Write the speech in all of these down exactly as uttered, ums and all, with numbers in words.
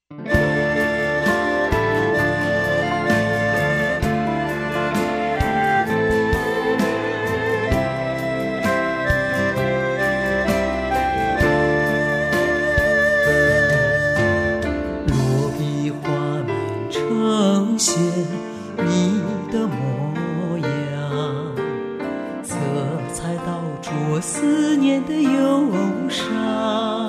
落笔画面呈现你的模样，色彩道出我思念的忧伤。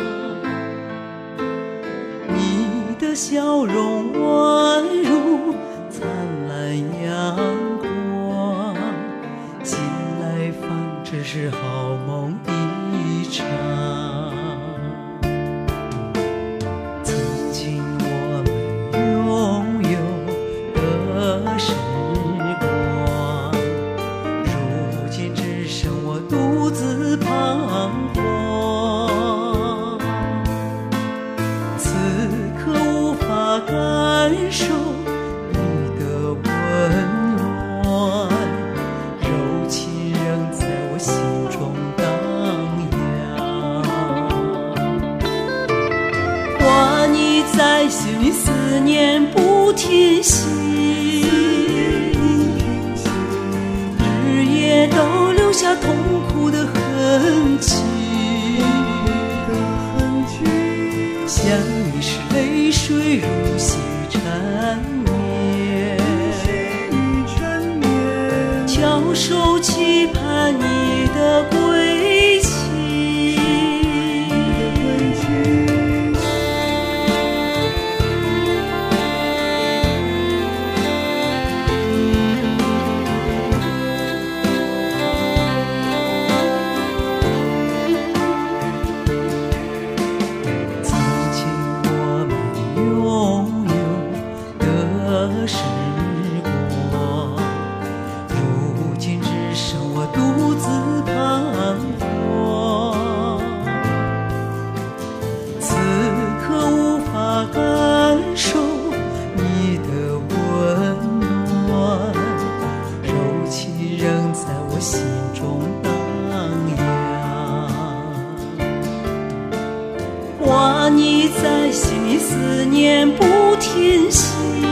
你的笑容宛如灿烂阳光，醒来方知是好梦一场。曾经我们拥有的时光，如今只剩我独自彷徨。此刻无法感受你的温暖，柔情仍在我心中荡漾。挂你在心里，思念不停息，日夜都留下痛苦的痕迹。想你时泪水如洗缠绵，翘首期盼你的归期。时光，如今只剩我独自彷徨。此刻无法感受你的温暖，柔情仍在我心中荡漾。挂你在心里，思念不停息，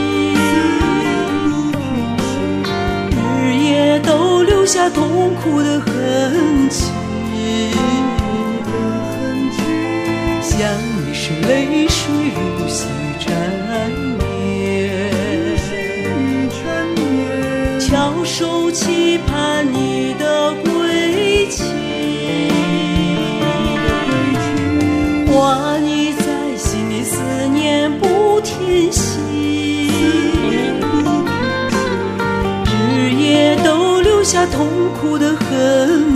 都留下痛苦的痕迹。想你时泪水如洗缠绵，翘首期盼你的归期。挂你在心里，思念不停息，日夜都留下痛苦的痕迹。